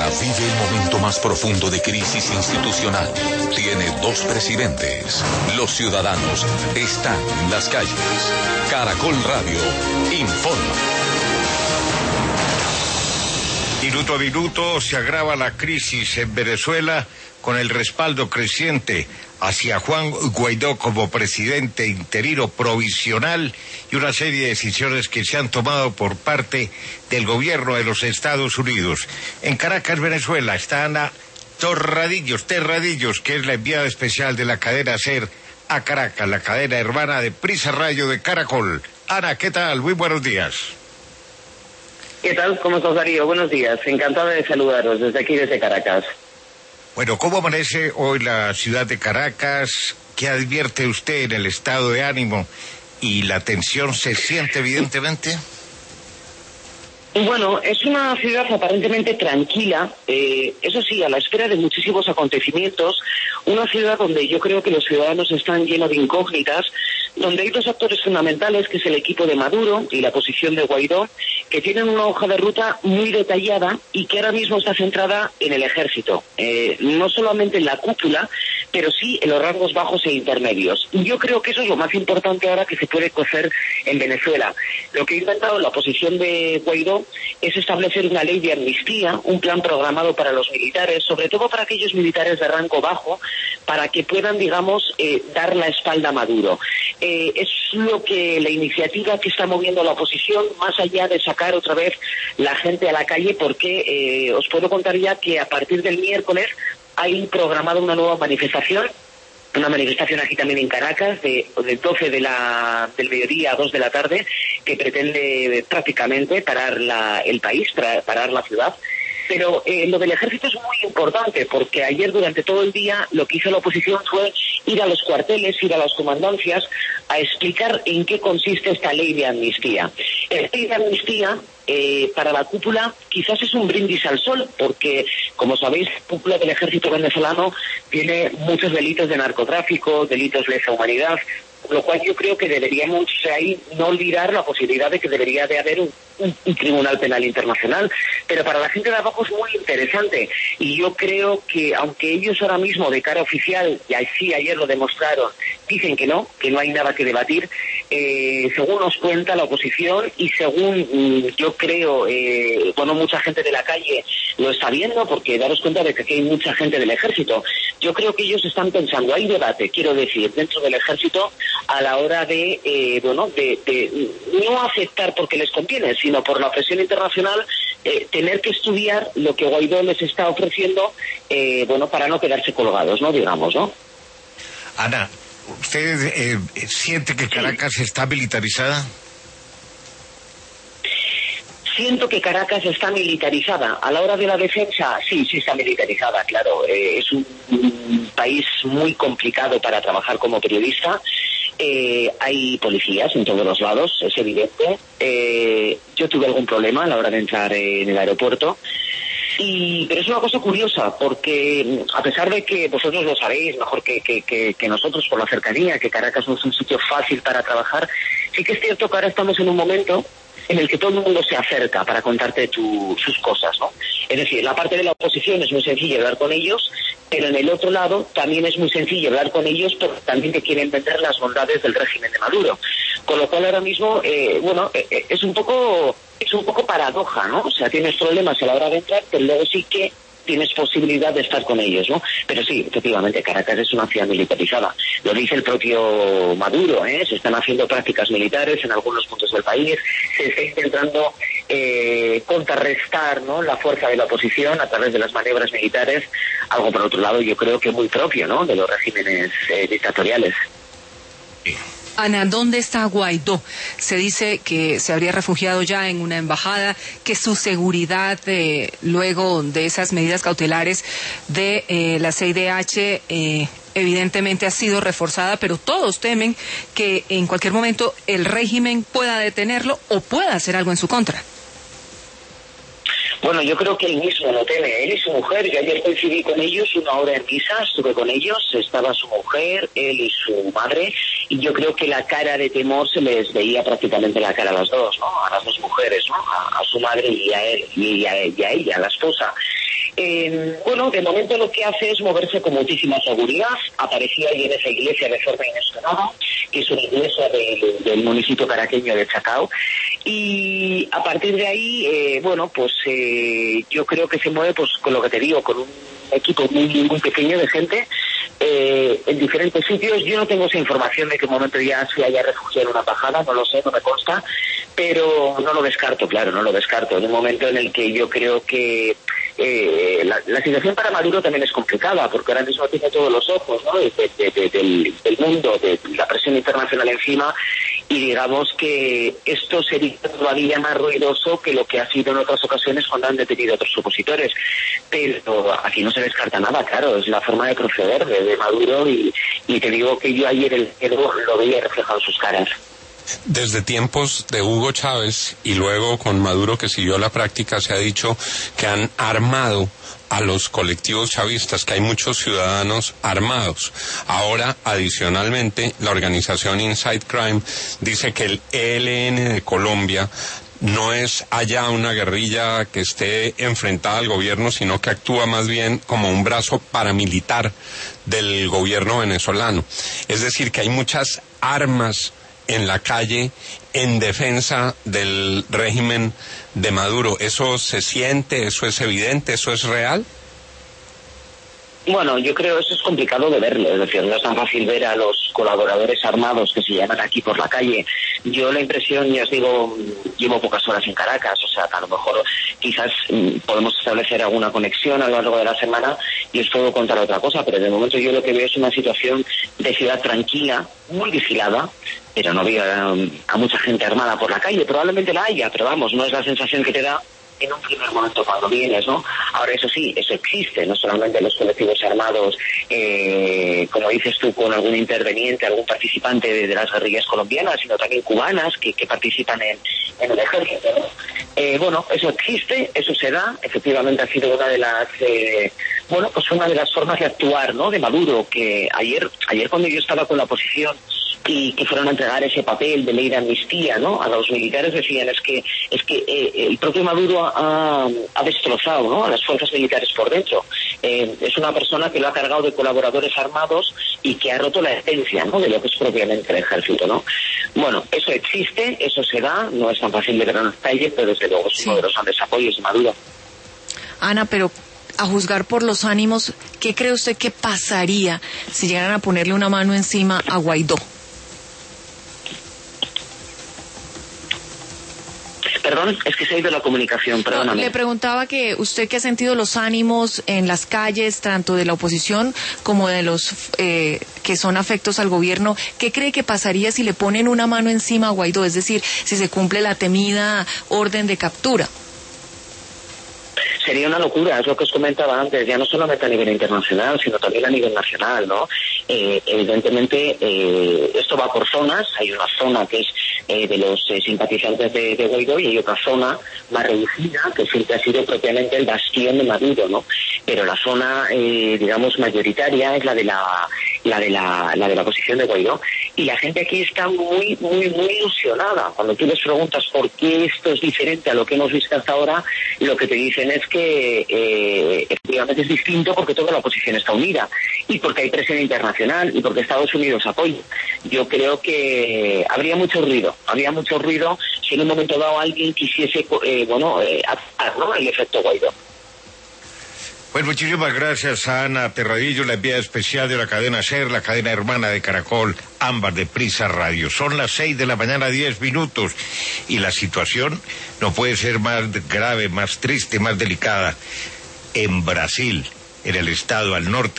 Colombia vive el momento más profundo de crisis institucional. Tiene dos presidentes. Los ciudadanos están en las calles. Caracol Radio informa. Minuto a minuto se agrava la crisis en Venezuela con el respaldo creciente hacia Juan Guaidó como presidente interino provisional y una serie de decisiones que se han tomado por parte del gobierno de los Estados Unidos. En Caracas, Venezuela, está Ana Terradillos, que es la enviada especial de la cadena SER a Caracas, la cadena hermana de Prisa Radio de Caracol. Ana, ¿qué tal? Muy buenos días. ¿Qué tal? ¿Cómo estás, Darío? Buenos días. Encantada de saludaros desde aquí, desde Caracas. Bueno, ¿cómo amanece hoy la ciudad de Caracas? ¿Qué advierte usted en el estado de ánimo? ¿Y la tensión se siente evidentemente? Bueno, es una ciudad aparentemente tranquila, eso sí, a la espera de muchísimos acontecimientos, una ciudad donde yo creo que los ciudadanos están llenos de incógnitas, donde hay dos actores fundamentales, que es el equipo de Maduro y la posición de Guaidó, que tienen una hoja de ruta muy detallada y que ahora mismo está centrada en el ejército, no solamente en la cúpula, pero sí en los rangos bajos e intermedios. Y yo creo que eso es lo más importante ahora que se puede cocer en Venezuela. Lo que ha intentado la posición de Guaidó es establecer una ley de amnistía, un plan programado para los militares, sobre todo para aquellos militares de rango bajo, para que puedan, digamos, dar la espalda a Maduro. Es lo que la iniciativa que está moviendo la oposición, más allá de sacar otra vez la gente a la calle, porque os puedo contar ya que a partir del miércoles hay programada una nueva manifestación, aquí también en Caracas, de 12 del mediodía a 2 de la tarde, que pretende prácticamente parar el país, parar la ciudad. Pero lo del ejército es muy importante, porque ayer durante todo el día lo que hizo la oposición fue ir a los cuarteles, ir a las comandancias, a explicar en qué consiste esta ley de amnistía. Esta ley de amnistía para la cúpula quizás es un brindis al sol, porque, como sabéis, la cúpula del ejército venezolano tiene muchos delitos de narcotráfico, delitos de lesa humanidad, lo cual yo creo que deberíamos ahí no olvidar la posibilidad de que debería de haber un tribunal penal internacional, pero para la gente de abajo es muy interesante, y yo creo que aunque ellos ahora mismo de cara oficial, y así ayer lo demostraron, dicen que no hay nada que debatir, según nos cuenta la oposición y según yo creo, mucha gente de la calle lo está viendo, porque daros cuenta de que aquí hay mucha gente del ejército. Yo creo que ellos están pensando, hay debate, quiero decir, dentro del ejército a la hora de no aceptar porque les conviene, sino por la presión internacional, tener que estudiar lo que Guaidó les está ofreciendo, para no quedarse colgados, ¿no? Digamos, ¿no? Ana, ¿usted siente que Caracas está militarizada? Siento que Caracas está militarizada. A la hora de la defensa, sí está militarizada, claro. Es un país muy complicado para trabajar como periodista. Hay policías en todos los lados, es evidente. Yo tuve algún problema a la hora de entrar en el aeropuerto. Pero es una cosa curiosa, porque a pesar de que vosotros lo sabéis mejor que nosotros por la cercanía, que Caracas no es un sitio fácil para trabajar, sí que es cierto que ahora estamos en un momento en el que todo el mundo se acerca para contarte sus cosas, ¿no? Es decir, la parte de la oposición es muy sencillo hablar con ellos, pero en el otro lado también es muy sencillo hablar con ellos, pero también te quieren vender las bondades del régimen de Maduro. Con lo cual ahora mismo, es un poco paradoja, ¿no? O sea, tienes problemas a la hora de entrar, pero luego sí que tienes posibilidad de estar con ellos, ¿no? Pero sí, efectivamente, Caracas es una ciudad militarizada. Lo dice el propio Maduro, se están haciendo prácticas militares en algunos puntos del país, se está intentando contrarrestar, ¿no?, la fuerza de la oposición a través de las maniobras militares, algo por otro lado yo creo que muy propio, ¿no?, de los regímenes dictatoriales. Ana, ¿dónde está Guaidó? Se dice que se habría refugiado ya en una embajada, que su seguridad, luego de esas medidas cautelares de la CIDH, evidentemente ha sido reforzada, pero todos temen que en cualquier momento el régimen pueda detenerlo o pueda hacer algo en su contra. Bueno, yo creo que él mismo lo teme, él y su mujer. Yo ayer coincidí con ellos una hora en misa, estuve con ellos, estaba su mujer, él y su madre, y yo creo que la cara de temor se les veía prácticamente la cara a las dos, ¿no? A las dos mujeres, ¿no? A su madre y a él, y a ella, a la esposa. Bueno, de momento lo que hace es moverse con muchísima seguridad. Aparecía ahí en esa iglesia de forma inesperada, que es una iglesia del municipio caraqueño de Chacao. Y a partir de ahí, bueno, pues yo creo que se mueve, pues con lo que te digo, con un equipo muy, muy pequeño de gente en diferentes sitios. Yo no tengo esa información de qué momento ya se haya refugiado en una embajada, no lo sé, no me consta, pero no lo descarto, claro, no lo descarto. En un momento en el que yo creo que la situación para Maduro también es complicada, porque ahora mismo tiene todos los ojos, ¿no?, del mundo, de la presión internacional encima, y digamos que esto sería todavía más ruidoso que lo que ha sido en otras ocasiones cuando han detenido a otros opositores. Pero aquí no se descarta nada, claro, es la forma de proceder de Maduro, y te digo que yo ayer lo veía reflejado en sus caras. Desde tiempos de Hugo Chávez y luego con Maduro, que siguió la práctica, se ha dicho que han armado a los colectivos chavistas, que hay muchos ciudadanos armados. Ahora, adicionalmente, la organización Inside Crime dice que el ELN de Colombia no es allá una guerrilla que esté enfrentada al gobierno, sino que actúa más bien como un brazo paramilitar del gobierno venezolano. Es decir, que hay muchas armas en la calle en defensa del régimen de Maduro. ¿Eso se siente? ¿Eso es evidente? ¿Eso es real? Bueno, yo creo que eso es complicado de verlo, es decir, no es tan fácil ver a los colaboradores armados que se llaman aquí por la calle. Yo la impresión, ya os digo, llevo pocas horas en Caracas, o sea, a lo mejor quizás podemos establecer alguna conexión a lo largo de la semana y os puedo contar otra cosa, pero de momento yo lo que veo es una situación de ciudad tranquila, muy vigilada, pero no veo a mucha gente armada por la calle. Probablemente la haya, pero vamos, no es la sensación que te da en un primer momento cuando vienes, ¿no? Ahora, eso sí, eso existe, no solamente los colectivos armados, como dices tú, con algún interveniente, algún participante de las guerrillas colombianas, sino también cubanas que participan en el ejército, ¿no? Bueno, eso existe, eso se da, efectivamente ha sido una de las, bueno, pues una de las formas de actuar, ¿no?, de Maduro, que ayer cuando yo estaba con la oposición y que fueron a entregar ese papel de ley de amnistía, ¿no?, a los militares, decían es que el propio Maduro ha destrozado, ¿no?, a las fuerzas militares por dentro. Es una persona que lo ha cargado de colaboradores armados y que ha roto la esencia, ¿no?, de lo que es propiamente el ejército, ¿no? Bueno, eso existe, eso se da, no es tan fácil de ver en la calle, pero desde luego es uno de los grandes apoyos de Maduro. Ana, pero a juzgar por los ánimos, ¿qué cree usted que pasaría si llegaran a ponerle una mano encima a Guaidó? Perdón, es que se ha ido la comunicación, perdóname. Le preguntaba que usted, que ha sentido los ánimos en las calles, tanto de la oposición como de los que son afectos al gobierno, ¿qué cree que pasaría si le ponen una mano encima a Guaidó? Es decir, si se cumple la temida orden de captura. Sería una locura, es lo que os comentaba antes, ya no solamente a nivel internacional, sino también a nivel nacional, ¿no? Evidentemente, esto va por zonas, hay una zona que es de los simpatizantes de Guaidó y hay otra zona más reducida que siempre ha sido propiamente el bastión de Maduro, ¿no? Pero la zona, digamos, mayoritaria es la de la posición de Guaidó, y la gente aquí está muy, muy, muy ilusionada. Cuando tú les preguntas por qué esto es diferente a lo que hemos visto hasta ahora, lo que te dicen es que efectivamente es distinto porque toda la oposición está unida y porque hay presión internacional y porque Estados Unidos apoya. Yo creo que habría mucho ruido si en un momento dado alguien quisiese atacar, ¿no?, el efecto Guaidó. Pues muchísimas gracias a Ana Terradillo, la enviada especial de la cadena SER, la cadena hermana de Caracol, ambas de Prisa Radio. Son las 6 de la mañana, 10 minutos, y la situación no puede ser más grave, más triste, más delicada. En Brasil, en el estado al norte